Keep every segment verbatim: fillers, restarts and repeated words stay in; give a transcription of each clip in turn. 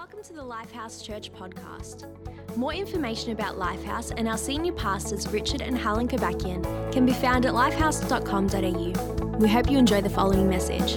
Welcome to the Lifehouse Church podcast. More information about Lifehouse and our senior pastors Richard and Helen Kobakian can be found at lifehouse dot com dot a u. We hope you enjoy the following message.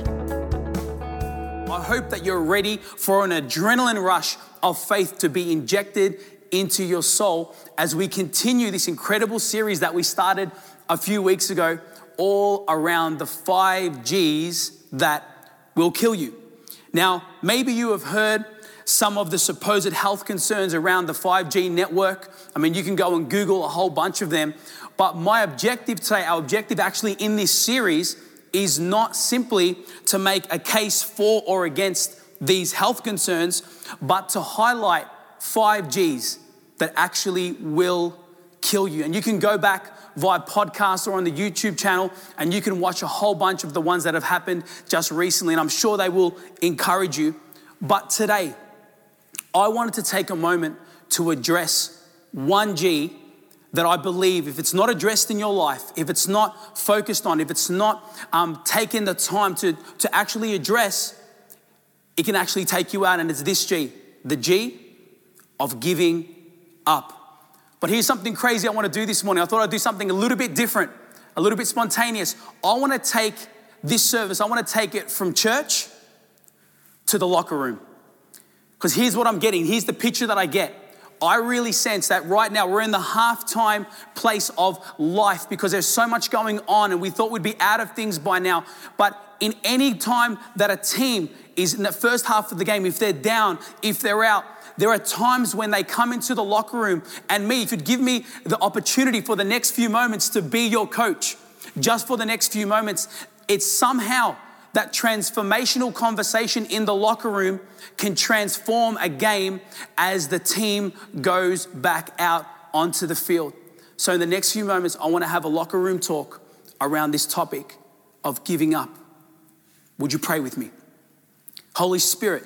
I hope that you're ready for an adrenaline rush of faith to be injected into your soul as we continue this incredible series that we started a few weeks ago, all around the five G's that will kill you. Now, maybe you have heard some of the supposed health concerns around the five G network. I mean, you can go and Google a whole bunch of them. But my objective today, our objective actually in this series is not simply to make a case for or against these health concerns, but to highlight five G's that actually will kill you. And you can go back via podcast or on the YouTube channel and you can watch a whole bunch of the ones that have happened just recently. And I'm sure they will encourage you. But today, I wanted to take a moment to address one G that I believe if it's not addressed in your life, if it's not focused on, if it's not um, taken the time to, to actually address, it can actually take you out. And it's this G, the G of giving up. But here's something crazy I want to do this morning. I thought I'd do something a little bit different, a little bit spontaneous. I want to take this service, I want to take it from church to the locker room. Because here's what I'm getting. Here's the picture that I get. I really sense that right now we're in the halftime place of life because there's so much going on and we thought we'd be out of things by now. But in any time that a team is in the first half of the game, if they're down, if they're out, there are times when they come into the locker room and me, if you'd give me the opportunity for the next few moments to be your coach, just for the next few moments, it's somehow that transformational conversation in the locker room can transform a game as the team goes back out onto the field. So in the next few moments, I want to have a locker room talk around this topic of giving up. Would you pray with me? Holy Spirit,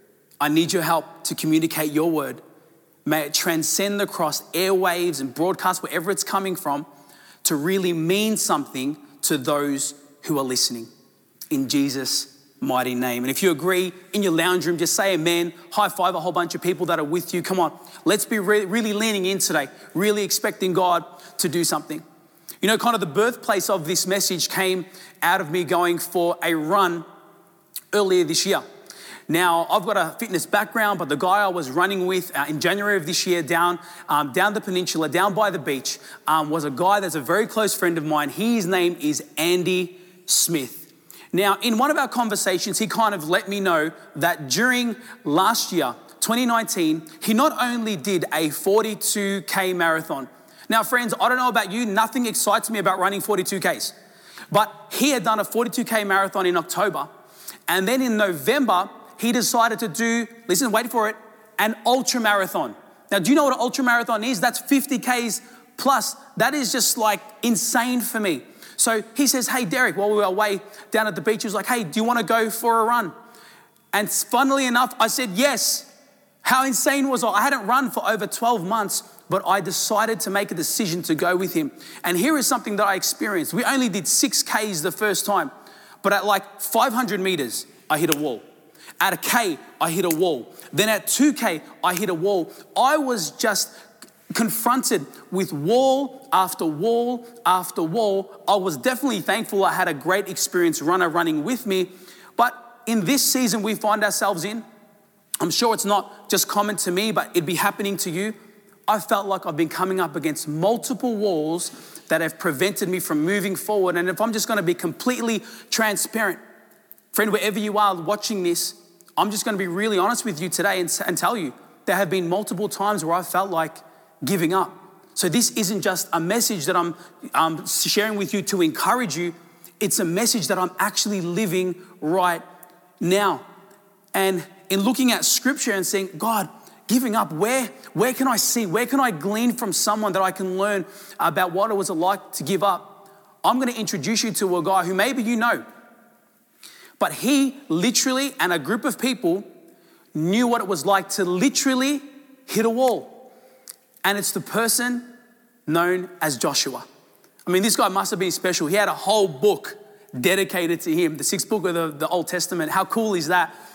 I need your help to communicate your word. May it transcend across airwaves and broadcast, wherever it's coming from, to really mean something to those who are listening. In Jesus' mighty name. And if you agree in your lounge room, just say amen. High five a whole bunch of people that are with you. Come on, let's be re- really leaning in today, really expecting God to do something. You know, kind of the birthplace of this message came out of me going for a run earlier this year. Now, I've got a fitness background, but the guy I was running with uh, in January of this year down um, down the peninsula, down by the beach, um, was a guy that's a very close friend of mine. His name is Andy Smith. Now, in one of our conversations, he kind of let me know that during last year, twenty nineteen, he not only did a forty-two K marathon. Now, friends, I don't know about you, nothing excites me about running forty-two Ks. But he had done a forty-two K marathon in October. And then in November, he decided to do, listen, wait for it, an ultra marathon. Now, do you know what an ultra marathon is? That's fifty Ks plus. That is just like insane for me. So he says, hey, Derek, while we were away down at the beach, he was like, hey, do you want to go for a run? And funnily enough, I said, yes. How insane was I? I hadn't run for over twelve months, but I decided to make a decision to go with him. And here is something that I experienced. We only did six Ks the first time, but at like five hundred meters, I hit a wall. At a K, I hit a wall. Then at two K, I hit a wall. I was just confronted with wall after wall after wall. I was definitely thankful I had a great experienced runner running with me. But in this season we find ourselves in, I'm sure it's not just common to me, but it'd be happening to you. I felt like I've been coming up against multiple walls that have prevented me from moving forward. And if I'm just going to be completely transparent, friend, wherever you are watching this, I'm just going to be really honest with you today and, and tell you there have been multiple times where I felt like giving up. So this isn't just a message that I'm um, sharing with you to encourage you. It's a message that I'm actually living right now. And in looking at scripture and saying, God, giving up, where, where can I see, where can I glean from someone that I can learn about what it was like to give up? I'm going to introduce you to a guy who maybe you know, but he literally and a group of people knew what it was like to literally hit a wall. And it's the person known as Joshua. I mean, this guy must have been special. He had a whole book dedicated to him, the sixth book of the, the Old Testament. How cool is that?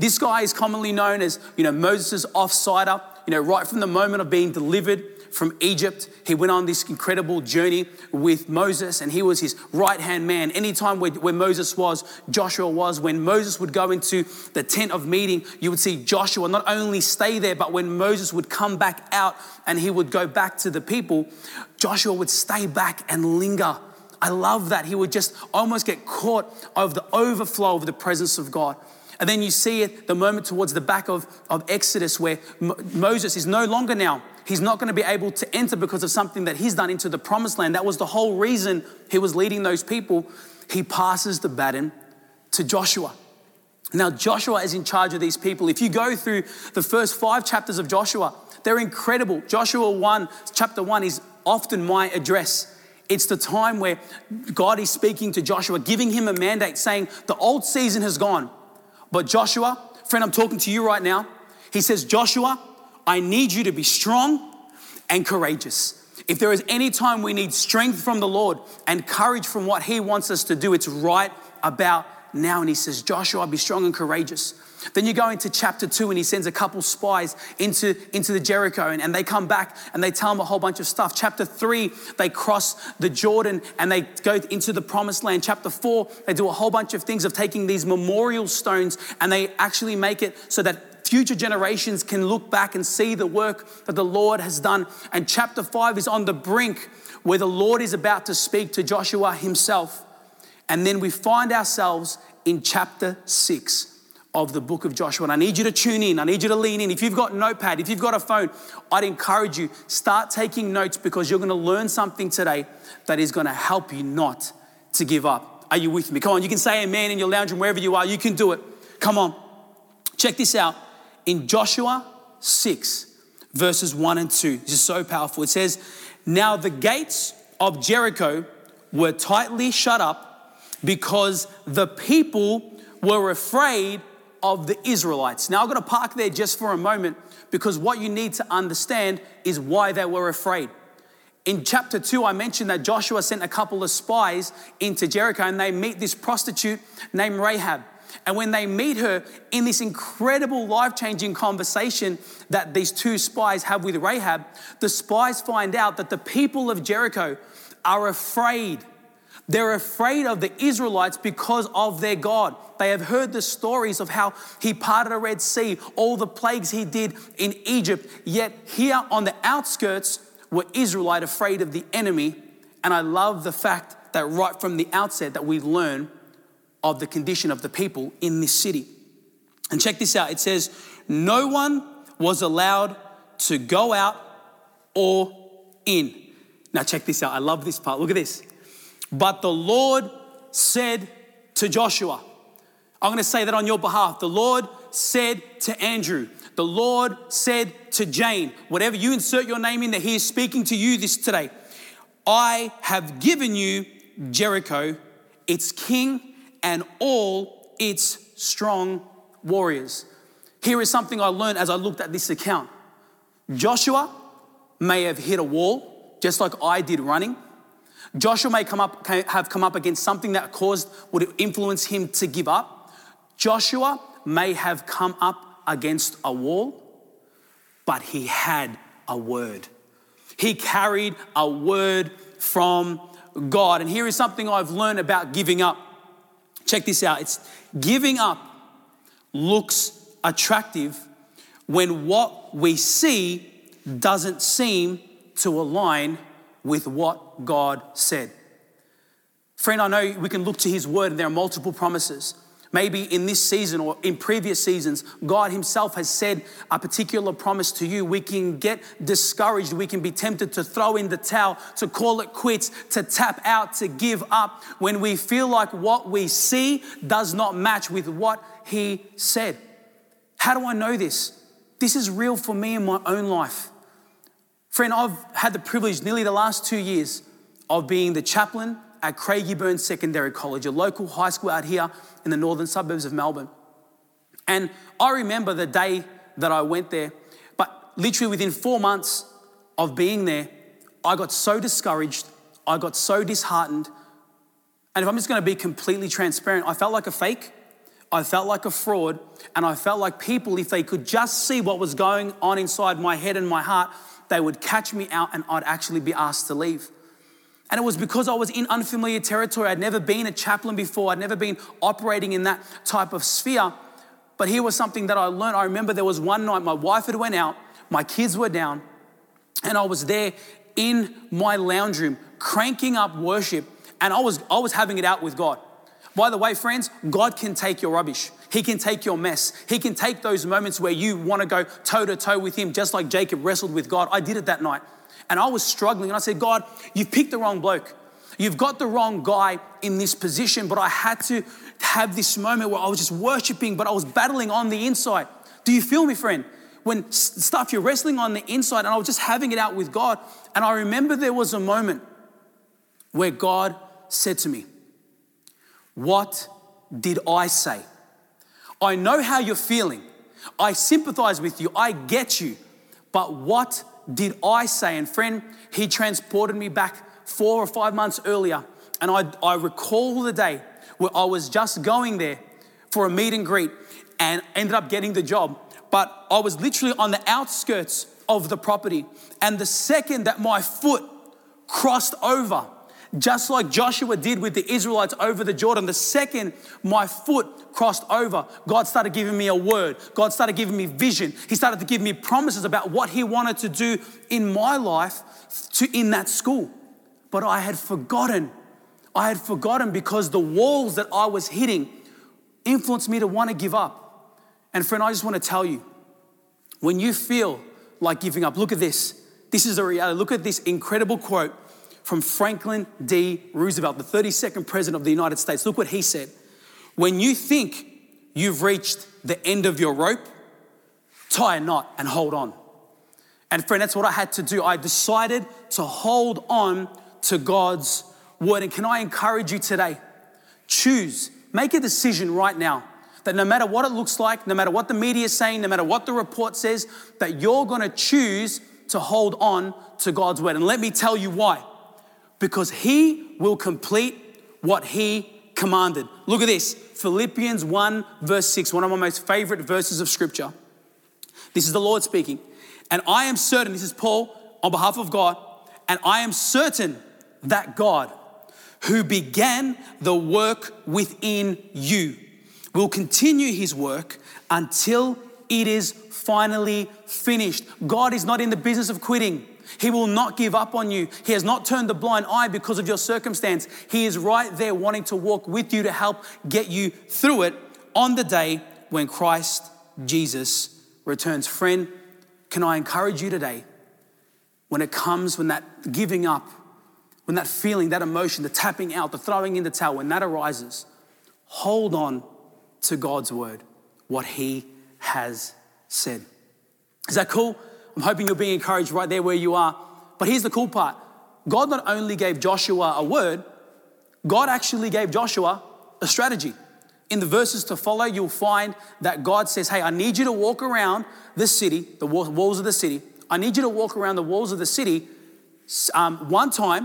This guy is commonly known as, you know, Moses' offsider. You know, right from the moment of being delivered from Egypt, he went on this incredible journey with Moses, and he was his right-hand man. Anytime where, where Moses was, Joshua was. When Moses would go into the tent of meeting, you would see Joshua not only stay there, but when Moses would come back out and he would go back to the people, Joshua would stay back and linger. I love that. He would just almost get caught of the overflow of the presence of God. And then you see it the moment towards the back of, of Exodus where Mo- Moses is no longer now. He's not going to be able to enter because of something that he's done into the promised land. That was the whole reason he was leading those people. He passes the baton to Joshua. Now Joshua is in charge of these people. If you go through the first five chapters of Joshua, they're incredible. Joshua one, chapter one is often my address. It's the time where God is speaking to Joshua, giving him a mandate saying, the old season has gone. But Joshua, friend, I'm talking to you right now. He says, Joshua, I need you to be strong and courageous. If there is any time we need strength from the Lord and courage from what he wants us to do, it's right about now. And he says, Joshua, be strong and courageous. Then you go into chapter two and he sends a couple spies into, into the Jericho and, and they come back and they tell him a whole bunch of stuff. Chapter three, they cross the Jordan and they go into the promised land. Chapter four, they do a whole bunch of things of taking these memorial stones and they actually make it so that future generations can look back and see the work that the Lord has done. And chapter five is on the brink where the Lord is about to speak to Joshua himself. And then we find ourselves in chapter six of the book of Joshua. And I need you to tune in. I need you to lean in. If you've got a notepad, if you've got a phone, I'd encourage you, start taking notes because you're going to learn something today that is going to help you not to give up. Are you with me? Come on, you can say amen in your lounge room, wherever you are. You can do it. Come on. Check this out. In Joshua six, verses one and two, this is so powerful. It says, now the gates of Jericho were tightly shut up because the people were afraid of the Israelites. Now I'm going to park there just for a moment because what you need to understand is why they were afraid. In chapter two, I mentioned that Joshua sent a couple of spies into Jericho and they meet this prostitute named Rahab. And when they meet her in this incredible life-changing conversation that these two spies have with Rahab, the spies find out that the people of Jericho are afraid. They're afraid of the Israelites because of their God. They have heard the stories of how he parted a Red Sea, all the plagues he did in Egypt. Yet here on the outskirts were Israelites afraid of the enemy. And I love the fact that right from the outset that we learn of the condition of the people in this city. And check this out. It says, no one was allowed to go out or in. Now check this out. I love this part. Look at this. But the Lord said to Joshua, I'm going to say that on your behalf. The Lord said to Andrew, the Lord said to Jane, whatever you insert your name in there, he is speaking to you this today. I have given you Jericho, its king, and all its strong warriors. Here is something I learned as I looked at this account. Joshua may have hit a wall, just like I did running. Joshua may come up, have come up against something that caused, would influence him to give up. Joshua may have come up against a wall, but he had a word. He carried a word from God. And here is something I've learned about giving up. Check this out. It's giving up looks attractive when what we see doesn't seem to align with what God said. Friend, I know we can look to his word and there are multiple promises. Maybe in this season or in previous seasons, God himself has said a particular promise to you. We can get discouraged. We can be tempted to throw in the towel, to call it quits, to tap out, to give up when we feel like what we see does not match with what he said. How do I know this? This is real for me in my own life. Friend, I've had the privilege nearly the last two years of being the chaplain at Craigieburn Secondary College, a local high school out here in the northern suburbs of Melbourne. And I remember the day that I went there, but literally within four months of being there, I got so discouraged, I got so disheartened. And if I'm just going to be completely transparent, I felt like a fake. I felt like a fraud, and I felt like people, if they could just see what was going on inside my head and my heart, they would catch me out and I'd actually be asked to leave. And it was because I was in unfamiliar territory. I'd never been a chaplain before. I'd never been operating in that type of sphere. But here was something that I learned. I remember there was one night my wife had went out, my kids were down, and I was there in my lounge room cranking up worship, and I was I was having it out with God. By the way, friends, God can take your rubbish. He can take your mess. He can take those moments where you want to go toe to toe with him, just like Jacob wrestled with God. I did it that night. And I was struggling. And I said, God, you've picked the wrong bloke. You've got the wrong guy in this position. But I had to have this moment where I was just worshiping, but I was battling on the inside. Do you feel me, friend? When stuff, you're wrestling on the inside, and I was just having it out with God. And I remember there was a moment where God said to me, what did I say? I know how you're feeling. I sympathize with you. I get you. But what did I say? And friend, he transported me back four or five months earlier. And I, I recall the day where I was just going there for a meet and greet and ended up getting the job. But I was literally on the outskirts of the property. And the second that my foot crossed over, just like Joshua did with the Israelites over the Jordan, the second my foot crossed over, God started giving me a word. God started giving me vision. He started to give me promises about what he wanted to do in my life to in that school. But I had forgotten. I had forgotten because the walls that I was hitting influenced me to want to give up. And friend, I just want to tell you, when you feel like giving up, look at this. This is a reality. Look at this incredible quote from Franklin D. Roosevelt, the thirty-second president of the United States. Look what he said. When you think you've reached the end of your rope, tie a knot and hold on. And friend, that's what I had to do. I decided to hold on to God's word. And can I encourage you today? Choose, make a decision right now that no matter what it looks like, no matter what the media is saying, no matter what the report says, that you're going to choose to hold on to God's word. And let me tell you why. Because he will complete what he commanded. Look at this, Philippians one verse six, one of my most favorite verses of scripture. This is the Lord speaking. And I am certain, this is Paul on behalf of God, and I am certain that God, who began the work within you, will continue his work until it is finally finished. God is not in the business of quitting. He will not give up on you. He has not turned a blind eye because of your circumstance. He is right there wanting to walk with you to help get you through it on the day when Christ Jesus returns. Friend, can I encourage you today, when it comes, when that giving up, when that feeling, that emotion, the tapping out, the throwing in the towel, when that arises, hold on to God's word, what he has said. Is that cool? I'm hoping you're being encouraged right there where you are. But here's the cool part. God not only gave Joshua a word, God actually gave Joshua a strategy. In the verses to follow, you'll find that God says, hey, I need you to walk around the city, the walls of the city. I need you to walk around the walls of the city um, one time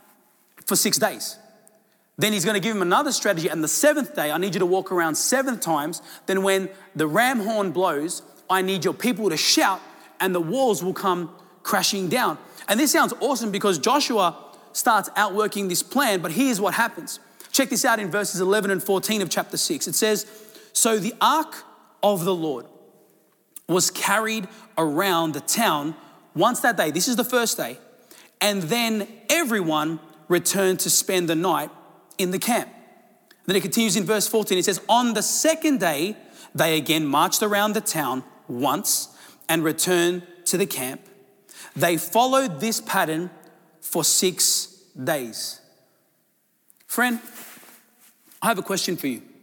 for six days. Then he's going to give him another strategy. And the seventh day, I need you to walk around seven times. Then when the ram horn blows, I need your people to shout and the walls will come crashing down. And this sounds awesome because Joshua starts outworking this plan, but here's what happens. Check this out in verses eleven and fourteen of chapter six. It says, so the ark of the Lord was carried around the town once that day. This is the first day. And then everyone returned to spend the night in the camp. Then it continues in verse fourteen. It says, on the second day, they again marched around the town once and returned to the camp. They followed this pattern for six days. Friend, I have a question for you.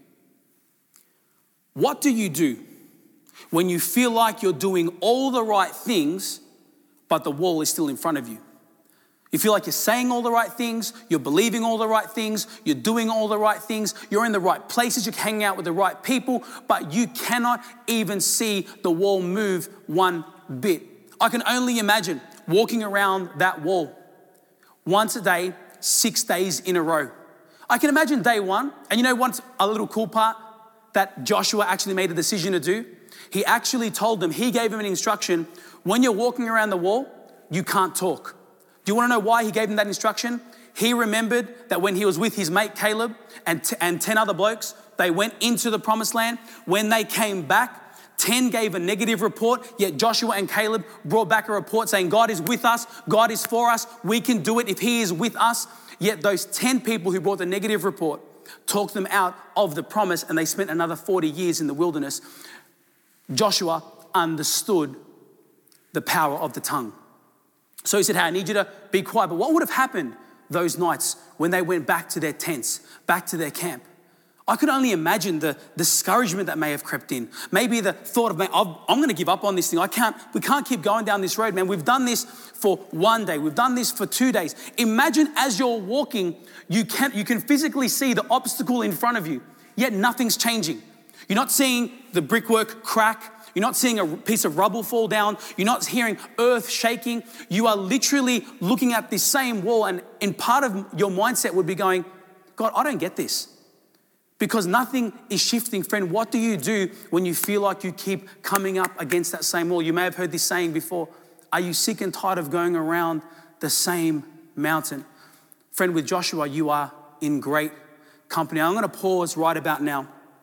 What do you do when you feel like you're doing all the right things, but the wall is still in front of you? You feel like you're saying all the right things, you're believing all the right things, you're doing all the right things, you're in the right places, you're hanging out with the right people, but you cannot even see the wall move one bit. I can only imagine walking around that wall once a day, six days in a row. I can imagine day one, and you know what's a little cool part? that Joshua actually made a decision to do? He actually told them, he gave them an instruction, when you're walking around the wall, you can't talk. Do you want to know why he gave them that instruction? He remembered that when he was with his mate Caleb and, t- and ten other blokes, they went into the promised land. When they came back, ten gave a negative report, yet Joshua and Caleb brought back a report saying, God is with us, God is for us, we can do it if he is with us. Yet those ten people who brought the negative report talked them out of the promise, and they spent another forty years in the wilderness. Joshua understood the power of the tongue. So he said, hey, I need you to be quiet. But what would have happened those nights when they went back to their tents, back to their camp? I could only imagine the discouragement that may have crept in. Maybe the thought of, man, I'm going to give up on this thing. I can't, we can't keep going down this road, man. We've done this for one day. We've done this for two days. Imagine as you're walking, you can, you can physically see the obstacle in front of you, yet nothing's changing. You're not seeing the brickwork crack. You're not seeing a piece of rubble fall down. You're not hearing earth shaking. You are literally looking at this same wall, and in part of your mindset would be going, God, I don't get this. Because nothing is shifting. Friend, what do you do when you feel like you keep coming up against that same wall? You may have heard this saying before. Are you sick and tired of going around the same mountain? Friend, with Joshua, you are in great company. I'm going to pause right about now.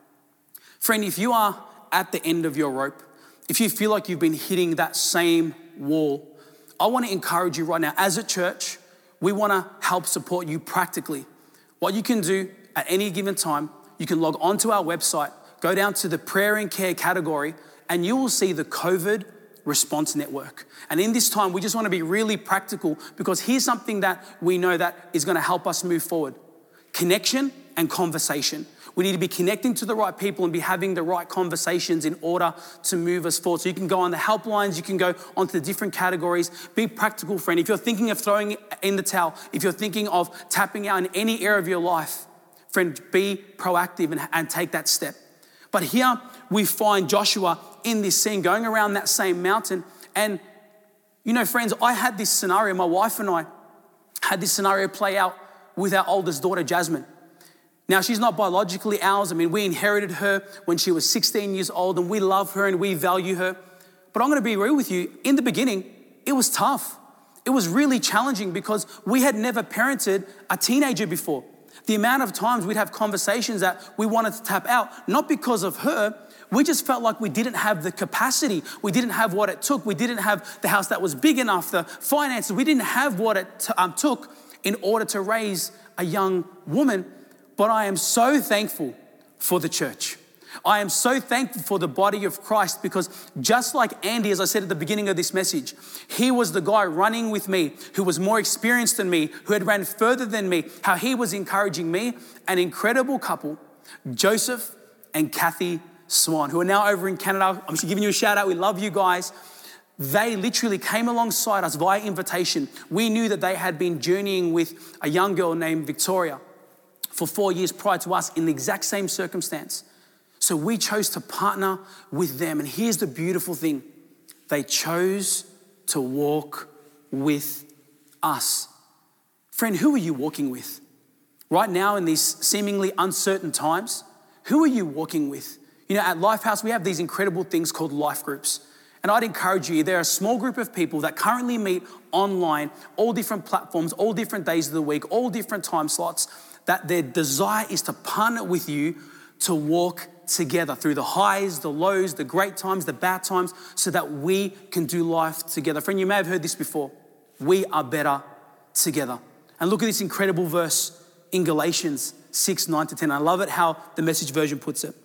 Friend, if you are at the end of your rope, if you feel like you've been hitting that same wall, I want to encourage you right now. As a church, we want to help support you practically. What you can do at any given time, you can log onto our website, go down to the prayer and care category, and you will see the COVID response network. And in this time, we just want to be really practical, because here's something that we know that is going to help us move forward. Connection and conversation. We need to be connecting to the right people and be having the right conversations in order to move us forward. So you can go on the helplines, you can go onto the different categories. Be practical, friend. If you're thinking of throwing in the towel, if you're thinking of tapping out in any area of your life, friend, be proactive and, and take that step. But here we find Joshua in this scene going around that same mountain. And, you know, friends, I had this scenario, my wife and I had this scenario play out with our oldest daughter, Jasmine. Now, she's not biologically ours. I mean, we inherited her when she was sixteen years old, and we love her and we value her. But I'm going to be real with you. In the beginning, it was tough. It was really challenging because we had never parented a teenager before. The amount of times we'd have conversations that we wanted to tap out, not because of her, we just felt like we didn't have the capacity. We didn't have what it took. We didn't have the house that was big enough, the finances. We didn't have what it t- um, took in order to raise a young woman. But I am so thankful for the church. I am so thankful for the body of Christ, because just like Andy, as I said at the beginning of this message, he was the guy running with me who was more experienced than me, who had ran further than me, how he was encouraging me. An incredible couple, Joseph and Kathy Swan, who are now over in Canada. I'm just giving you a shout out. We love you guys. They literally came alongside us via invitation. We knew that they had been journeying with a young girl named Victoria for four years prior to us in the exact same circumstance. So we chose to partner with them. And here's the beautiful thing. They chose to walk with us. Friend, who are you walking with? Right now in these seemingly uncertain times, who are you walking with? You know, at Lifehouse, we have these incredible things called life groups. And I'd encourage you, they're a small group of people that currently meet online, all different platforms, all different days of the week, all different time slots, that their desire is to partner with you to walk together through the highs, the lows, the great times, the bad times, so that we can do life together. Friend, you may have heard this before. We are better together. And look at this incredible verse in Galatians six, nine to ten. I love it how the Message version puts it.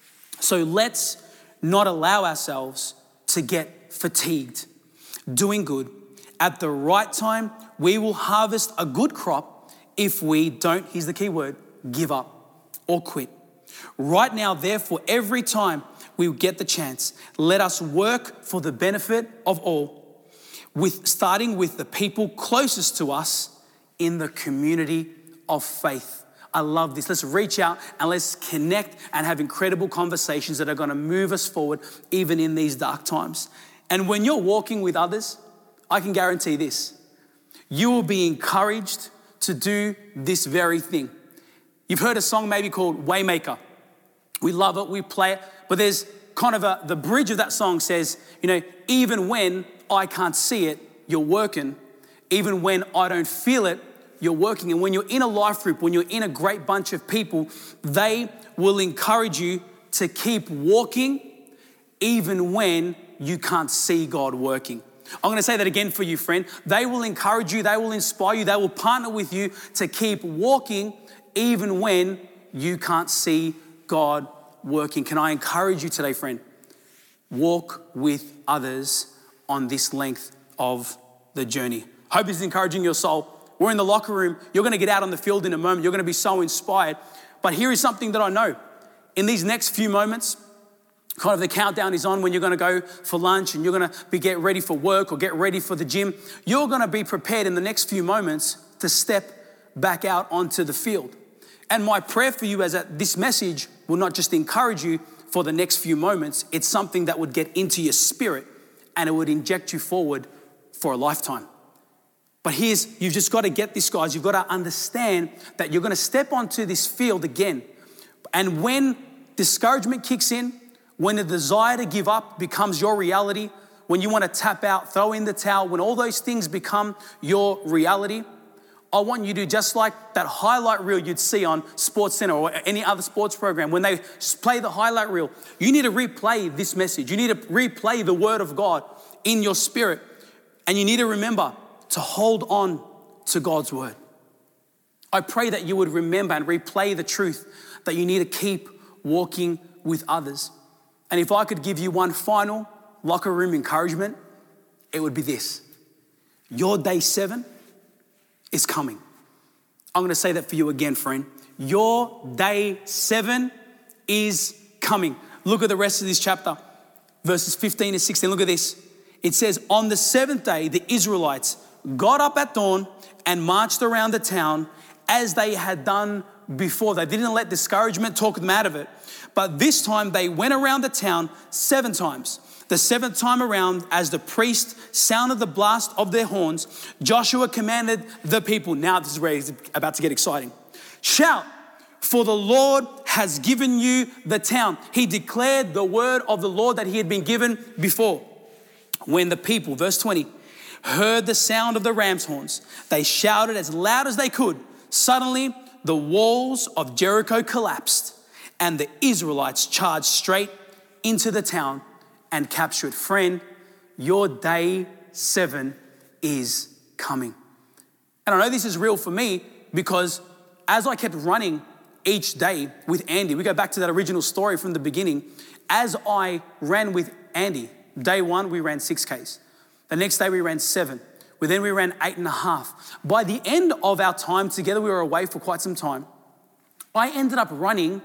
So let's not allow ourselves to get fatigued doing good. At the right time, we will harvest a good crop if we don't, here's the key word, give up or quit. Right now, therefore, every time we get the chance, let us work for the benefit of all, with starting with the people closest to us in the community of faith. I love this. Let's reach out and let's connect and have incredible conversations that are going to move us forward even in these dark times. And when you're walking with others, I can guarantee this. You will be encouraged to do this very thing. You've heard a song maybe called Waymaker. We love it, we play it, but there's kind of a, the bridge of that song says, you know, even when I can't see it, you're working. Even when I don't feel it, you're working. And when you're in a life group, when you're in a great bunch of people, they will encourage you to keep walking even when you can't see God working. I'm going to say that again for you, friend. They will encourage you, they will inspire you, they will partner with you to keep walking even when you can't see God working. Can I encourage you today, friend? Walk with others on this length of the journey. Hope this is encouraging your soul. We're in the locker room. You're going to get out on the field in a moment. You're going to be so inspired. But here is something that I know. In these next few moments, kind of the countdown is on when you're going to go for lunch and you're going to be get ready for work or get ready for the gym. You're going to be prepared in the next few moments to step back out onto the field. And my prayer for you is that this message will not just encourage you for the next few moments. It's something that would get into your spirit and it would inject you forward for a lifetime. But here's, you've just got to get this, guys. You've got to understand that you're going to step onto this field again. And when discouragement kicks in, when the desire to give up becomes your reality, when you want to tap out, throw in the towel, when all those things become your reality, I want you to, just like that highlight reel you'd see on SportsCenter or any other sports program, when they play the highlight reel, you need to replay this message. You need to replay the word of God in your spirit. And you need to remember to hold on to God's word. I pray that you would remember and replay the truth that you need to keep walking with others. And if I could give you one final locker room encouragement, it would be this. Your day seven is coming. I'm going to say that for you again, friend. Your day seven is coming. Look at the rest of this chapter, verses fifteen to sixteen. Look at this. It says, on the seventh day, the Israelites got up at dawn and marched around the town as they had done before. They didn't let discouragement talk them out of it. But this time they went around the town seven times. The seventh time around, as the priest sounded the blast of their horns, Joshua commanded the people. Now this is where it's about to get exciting. Shout, for the Lord has given you the town. He declared the word of the Lord that he had been given before. When the people, verse twenty, heard the sound of the ram's horns, they shouted as loud as they could. Suddenly, the walls of Jericho collapsed and the Israelites charged straight into the town and captured. Friend, your day seven is coming. And I know this is real for me because as I kept running each day with Andy, we go back to that original story from the beginning. As I ran with Andy, day one, we ran six Ks. The next day we ran seven. Well, then we ran eight and a half. By the end of our time together, we were away for quite some time. I ended up running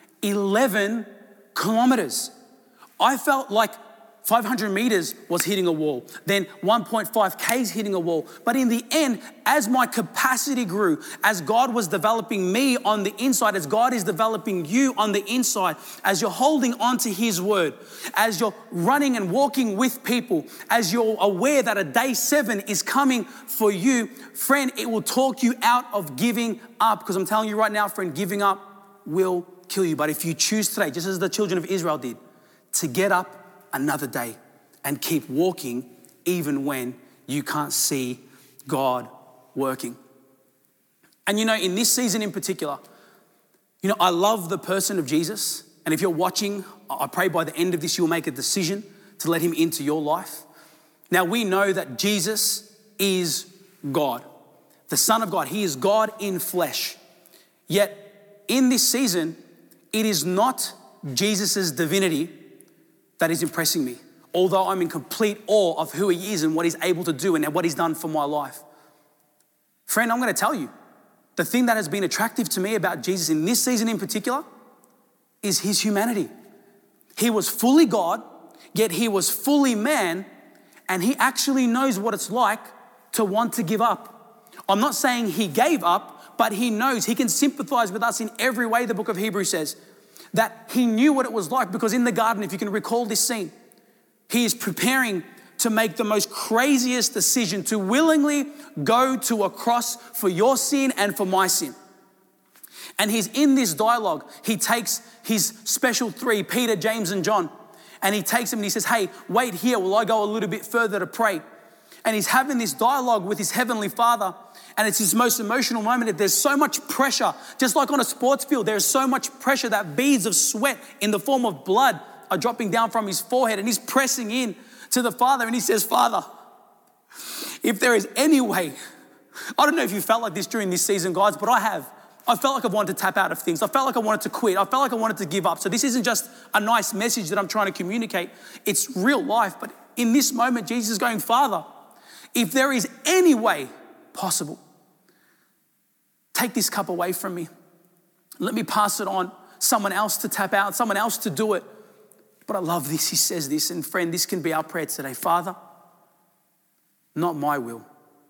eleven kilometers. I felt like five hundred meters was hitting a wall, then one point five Ks hitting a wall. But in the end, as my capacity grew, as God was developing me on the inside, as God is developing you on the inside, as you're holding on to his word, as you're running and walking with people, as you're aware that a day seven is coming for you, friend, it will talk you out of giving up. Because I'm telling you right now, friend, giving up will kill you. But if you choose today, just as the children of Israel did, to get up another day and keep walking even when you can't see God working. And you know, in this season in particular, you know, I love the person of Jesus. And if you're watching, I pray by the end of this, you'll make a decision to let him into your life. Now we know that Jesus is God, the Son of God. He is God in flesh. Yet in this season, it is not Jesus's divinity that is impressing me, although I'm in complete awe of who he is and what he's able to do and what he's done for my life. Friend, I'm going to tell you, the thing that has been attractive to me about Jesus in this season in particular is his humanity. He was fully God, yet he was fully man, and he actually knows what it's like to want to give up. I'm not saying he gave up, but he knows, he can sympathize with us in every way, the book of Hebrews says. That he knew what it was like, because in the garden, if you can recall this scene, he is preparing to make the most craziest decision, to willingly go to a cross for your sin and for my sin. And he's in this dialogue. He takes his special three, Peter, James, and John, and he takes them and he says, hey, wait here while I go a little bit further to pray. And he's having this dialogue with his heavenly Father, and it's his most emotional moment. There's so much pressure, just like on a sports field, there's so much pressure that beads of sweat in the form of blood are dropping down from his forehead, and he's pressing in to the Father, and he says, Father, if there is any way, I don't know if you felt like this during this season, guys, but I have. I felt like I wanted to tap out of things. I felt like I wanted to quit. I felt like I wanted to give up. So this isn't just a nice message that I'm trying to communicate. It's real life. But in this moment, Jesus is going, Father, if there is any way possible, take this cup away from me. Let me pass it on. Someone else to tap out, someone else to do it. But I love this. He says this, and friend, this can be our prayer today. Father, not my will,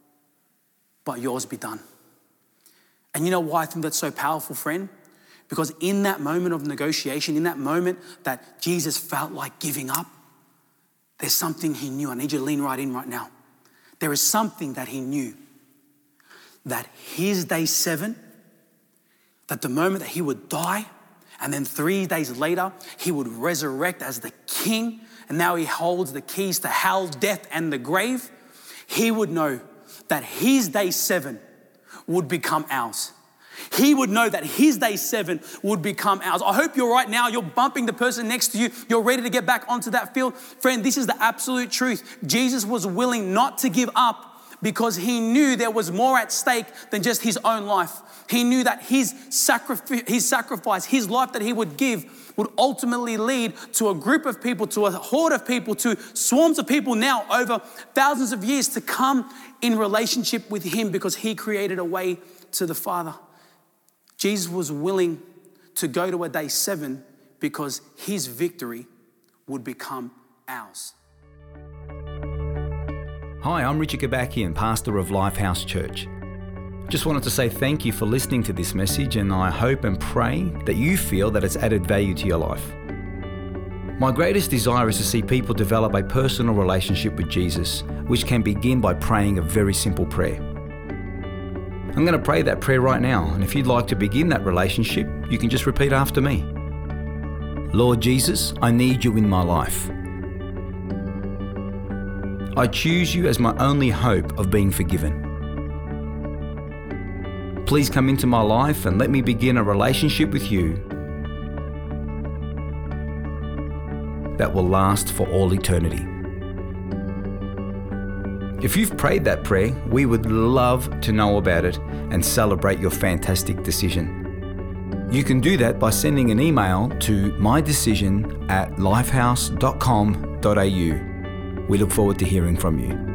but yours be done. And you know why I think that's so powerful, friend? Because in that moment of negotiation, in that moment that Jesus felt like giving up, there's something he knew. I need you to lean right in right now. There is something that he knew, that his day seven, that the moment that he would die, and then three days later, he would resurrect as the king, and now he holds the keys to hell, death, and the grave. He would know that his day seven would become ours. He would know that his day seven would become ours. I hope you're right now, you're bumping the person next to you, you're ready to get back onto that field. Friend, this is the absolute truth. Jesus was willing not to give up because he knew there was more at stake than just his own life. He knew that his sacrifice, his sacrifice, his life that he would give would ultimately lead to a group of people, to a horde of people, to swarms of people now over thousands of years to come in relationship with him because he created a way to the Father. Jesus was willing to go to a day seven because his victory would become ours. Hi, I'm Richard Gabakian, pastor of Lifehouse Church. Just wanted to say thank you for listening to this message, and I hope and pray that you feel that it's added value to your life. My greatest desire is to see people develop a personal relationship with Jesus, which can begin by praying a very simple prayer. I'm going to pray that prayer right now, and if you'd like to begin that relationship, you can just repeat after me. Lord Jesus, I need you in my life. I choose you as my only hope of being forgiven. Please come into my life and let me begin a relationship with you that will last for all eternity. If you've prayed that prayer, we would love to know about it and celebrate your fantastic decision. You can do that by sending an email to mydecision at lifehouse dot com dot a u. We look forward to hearing from you.